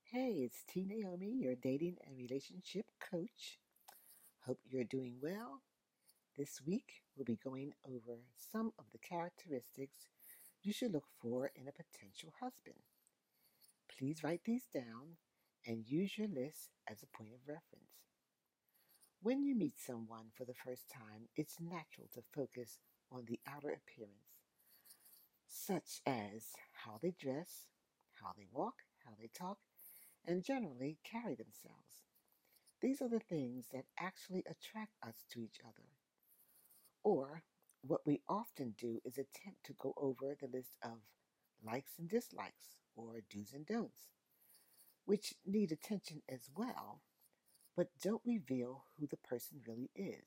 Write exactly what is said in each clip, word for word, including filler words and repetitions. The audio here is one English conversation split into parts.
Hey, it's T. Naomi, your dating and relationship coach. Hope you're doing well. This week, we'll be going over some of the characteristics you should look for in a potential husband. Please write these down and use your list as a point of reference. When you meet someone for the first time, it's natural to focus on the outer appearance, such as how they dress, how they walk, how they talk, and generally carry themselves. These are the things that actually attract us to each other. Or, what we often do is attempt to go over the list of likes and dislikes, or do's and don'ts, which need attention as well, but don't reveal who the person really is.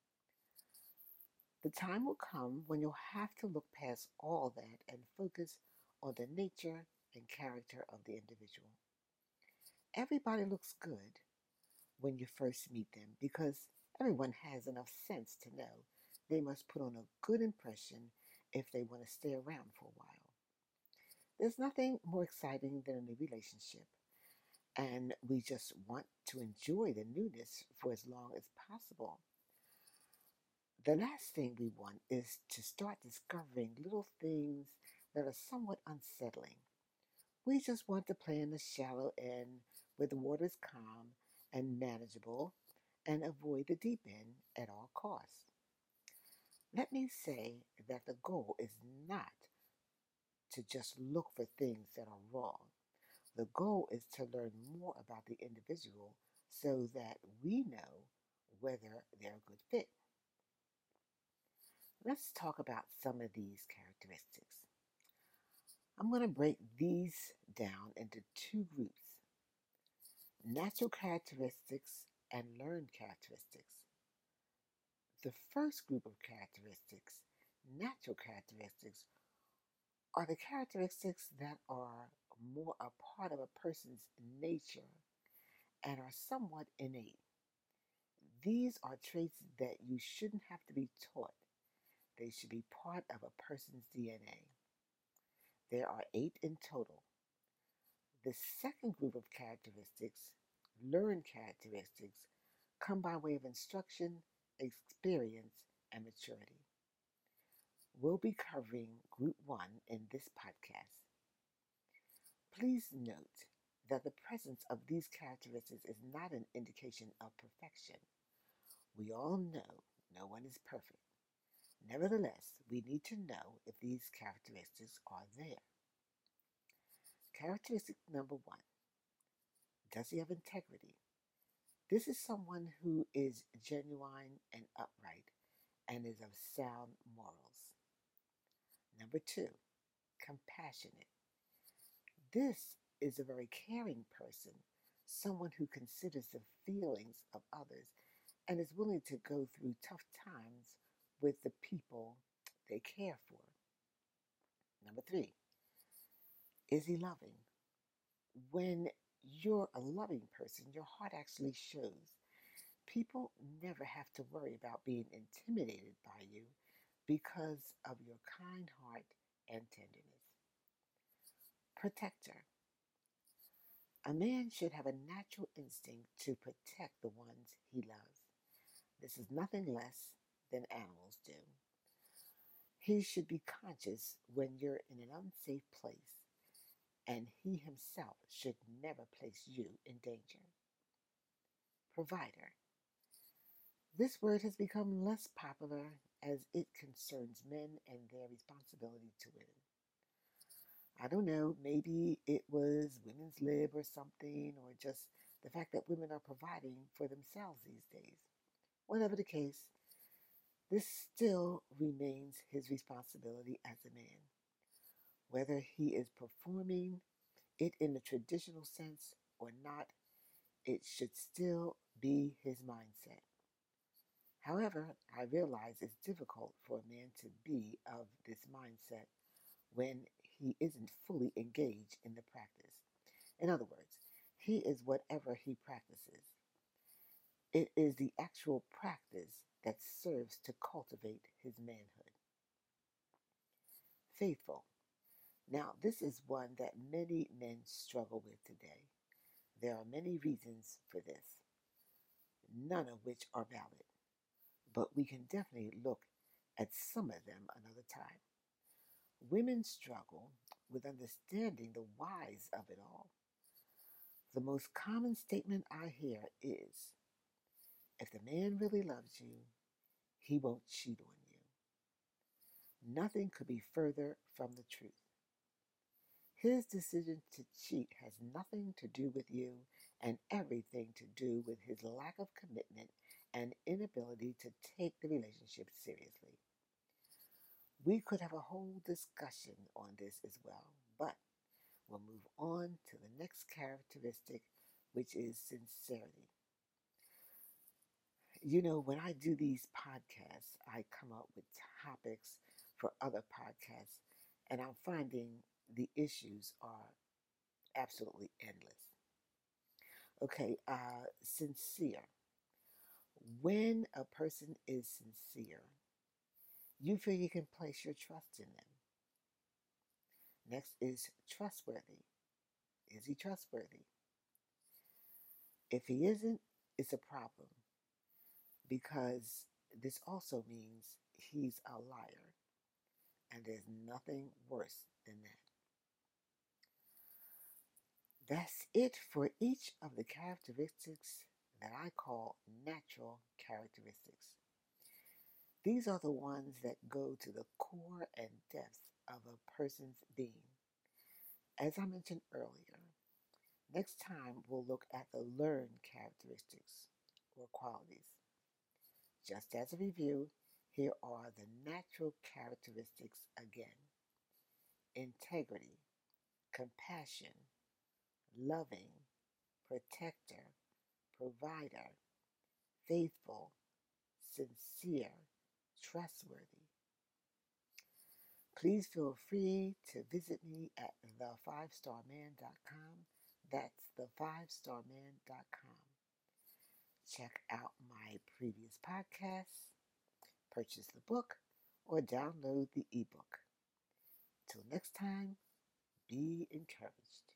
The time will come when you'll have to look past all that and focus on the nature and character of the individual. Everybody looks good when you first meet them because everyone has enough sense to know they must put on a good impression if they want to stay around for a while. There's nothing more exciting than a new relationship, and we just want to enjoy the newness for as long as possible. The last thing we want is to start discovering little things that are somewhat unsettling. We just want to play in the shallow end where the water is calm and manageable and avoid the deep end at all costs. Let me say that the goal is not to just look for things that are wrong. The goal is to learn more about the individual so that we know whether they're a good fit. Let's talk about some of these characteristics. I'm going to break these down into two groups: natural characteristics and learned characteristics. The first group of characteristics, natural characteristics, are the characteristics that are more a part of a person's nature and are somewhat innate. These are traits that you shouldn't have to be taught. They should be part of a person's D N A. There are eight in total. The second group of characteristics, learned characteristics, come by way of instruction, experience, and maturity. We'll be covering Group one in this podcast. Please note that the presence of these characteristics is not an indication of perfection. We all know no one is perfect. Nevertheless, we need to know if these characteristics are there. Characteristic number one: does he have integrity? This is someone who is genuine and upright and is of sound morals. Number two, compassionate. This is a very caring person, someone who considers the feelings of others and is willing to go through tough times with the people they care for. Number three, is he loving? When you're a loving person, your heart actually shows. People never have to worry about being intimidated by you because of your kind heart and tenderness. Protector. A man should have a natural instinct to protect the ones he loves. This is nothing less than animals do. He should be conscious when you're in an unsafe place, and he himself should never place you in danger. Provider. This word has become less popular as it concerns men and their responsibility to women. I don't know, maybe it was women's lib or something, or just the fact that women are providing for themselves these days. Whatever the case, this still remains his responsibility as a man. Whether he is performing it in the traditional sense or not, it should still be his mindset. However, I realize it's difficult for a man to be of this mindset when he isn't fully engaged in the practice. In other words, he is whatever he practices. It is the actual practice that serves to cultivate his manhood. Faithful. Now, this is one that many men struggle with today. There are many reasons for this, none of which are valid, but we can definitely look at some of them another time. Women struggle with understanding the whys of it all. The most common statement I hear is, if the man really loves you, he won't cheat on you. Nothing could be further from the truth. His decision to cheat has nothing to do with you and everything to do with his lack of commitment and inability to take the relationship seriously. We could have a whole discussion on this as well, but we'll move on to the next characteristic, which is sincerity. You know, when I do these podcasts, I come up with topics for other podcasts, and I'm finding the issues are absolutely endless. Okay, uh, sincere. When a person is sincere, you feel you can place your trust in them. Next is trustworthy. Is he trustworthy? If he isn't, it's a problem because this also means he's a liar, and there's nothing worse than that. That's it for each of the characteristics that I call natural characteristics. These are the ones that go to the core and depth of a person's being. As I mentioned earlier, next time we'll look at the learned characteristics or qualities. Just as a review, here are the natural characteristics again: integrity, compassion, loving, protector, provider, faithful, sincere, trustworthy. Please feel free to visit me at the five star man dot com. That's the five star man dot com. Check out my previous podcasts, purchase the book, or download the ebook. Till next time, be encouraged.